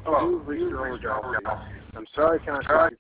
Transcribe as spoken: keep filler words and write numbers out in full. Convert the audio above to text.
Hello, you've reached your own job. I'm sorry I can't assist you.